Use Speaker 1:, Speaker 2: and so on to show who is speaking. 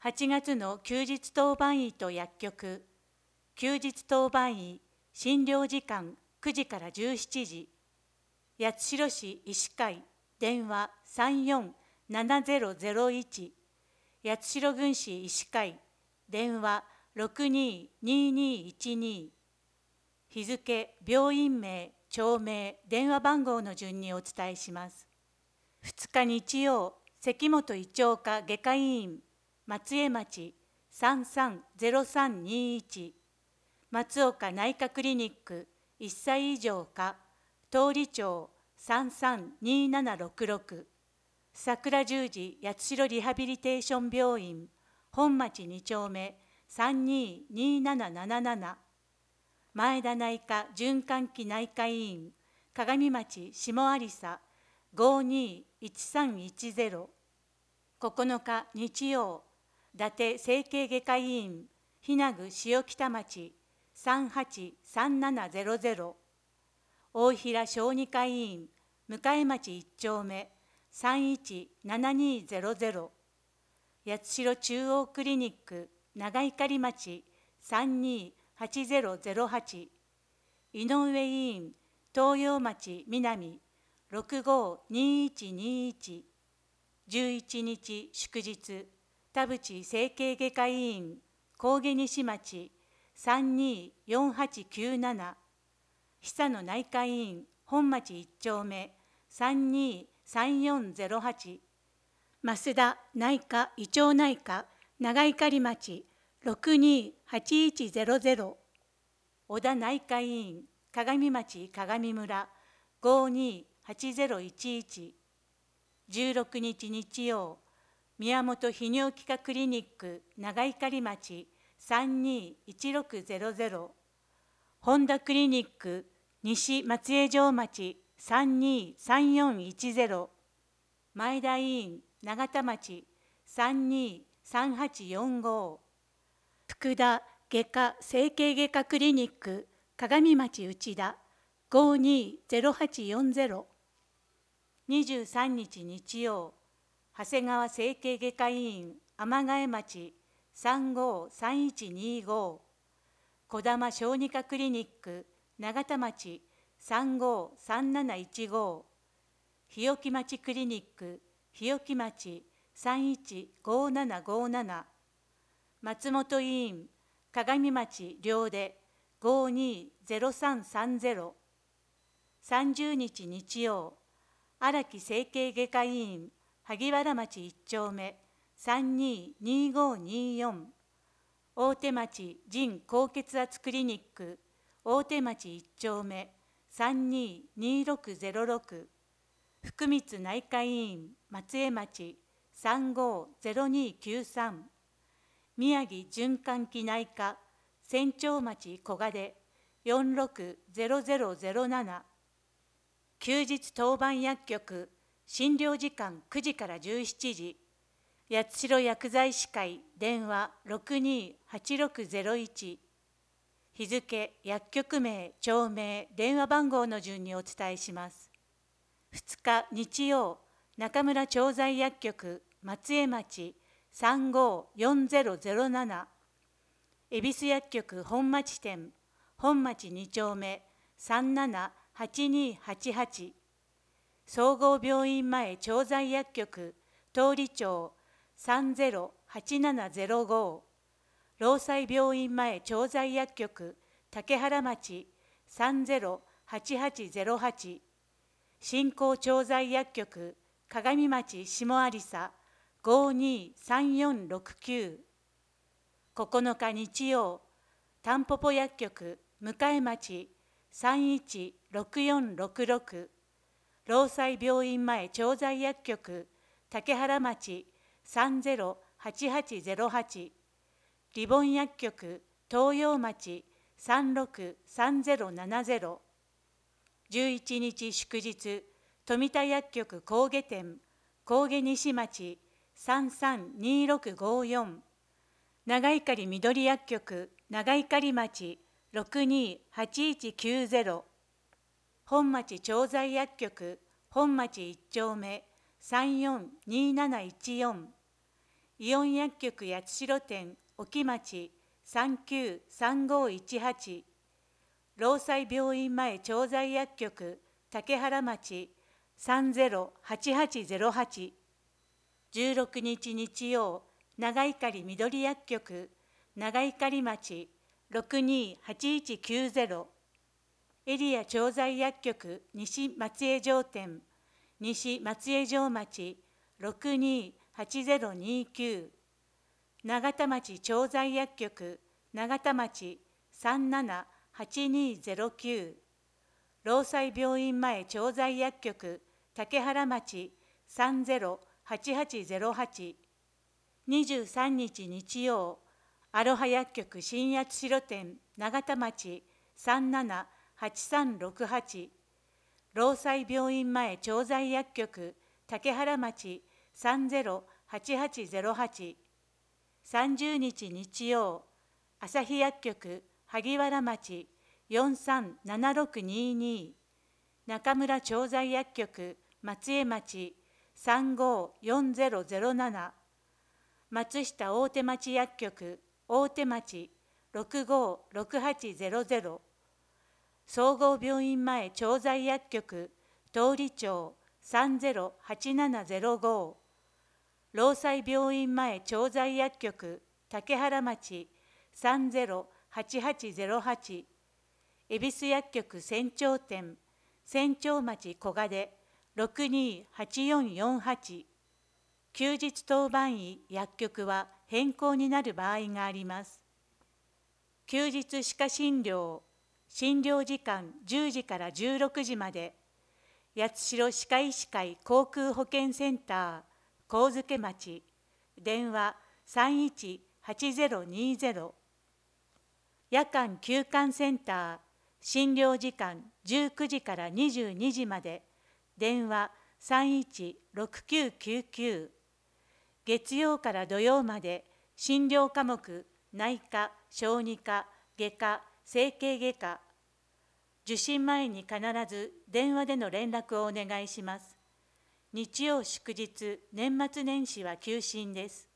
Speaker 1: 8月の休日当番医と薬局、休日当番医、診療時間9時から17時、八代市医師会、電話347001、八代郡市医師会、電話622212、日付、病院名、町名、電話番号の順にお伝えします。2日日曜、関本胃腸科外科医院、松江町330321、松岡内科クリニック1歳以上科、通町332766、桜十字八代リハビリテーション病院、本町2丁目322777、前田内科循環器内科医院、鏡町下有沙521310、9日日曜、伊達整形外科医院、日名具塩北町383700、大平小児科医院、向町1丁目317200、八代中央クリニック長碇町328008、井上医院、東洋町南652121、11日祝日、田淵整形外科医院、神戸西町324897、久野内科医院、本町1丁目323408、増田内科胃腸内科長碇町628100、小田内科医院、鏡町鏡村528011、16日日曜、宮本泌尿器科クリニック長碇町321600、本田クリニック西松江城町323410、前田医院永田町323845、福田外科整形外科クリニック鏡町内田520840、23日日曜、長谷川整形外科医院天ヶ江町353125、児玉小児科クリニック永田町353715、日置町クリニック日置町315757、松本医院鏡町両出520330、30日日曜、荒木整形外科医院萩原町1丁目322524、大手町腎高血圧クリニック大手町1丁目322606、福光内科医院松江町350293、宮城循環器内科千丁町小賀で460007、休日当番薬局、診療時間9時から17時、八代薬剤師会電話628601、日付、薬局名、町名、電話番号の順にお伝えします。2日日曜、中村調剤薬局松江町354007、恵比寿薬局本町店本町2丁目378288、総合病院前調剤薬局通町308705、労災病院前調剤薬局竹原町308808、新興調剤薬局鏡町下有沙523469、9日日曜、たんぽぽ薬局向町316466、労災病院前調剤薬局竹原町308808、リボン薬局東洋町363070、11日祝日、富田薬局神戸店神戸西町332654、長碇緑薬局長碇町628190、本町調剤薬局本町1丁目342714、 イオン薬局八代店沖町393518、労災病院前調剤薬局竹原町308808、16日日曜、長碇緑薬局長碇町628190、エリア調剤薬局西松江城店西松江城町628029、長田町調剤薬局長田町378209、労災病院前調剤薬局竹原町308808、23日日曜、アロハ薬局新八代店長田町378368、労災病院前調剤薬局竹原町308808、30日日曜、朝日薬局萩原町437622、中村調剤薬局松江町354007、松下大手町薬局大手町656800、総合病院前調剤薬局通町308705、労災病院前調剤薬局竹原町308808、恵比寿薬局船長店船長町小賀で628448、休日当番医薬局は変更になる場合があります。休日歯科診療、診療時間10時から16時まで、八代歯科医師会航空保健センター上野町、電話318020、夜間休館センター、診療時間19時から22時まで、電話316999、月曜から土曜まで診療科目内科、小児科、外科、整形外科、受診前に必ず電話での連絡をお願いします。日曜祝日、年末年始は休診です。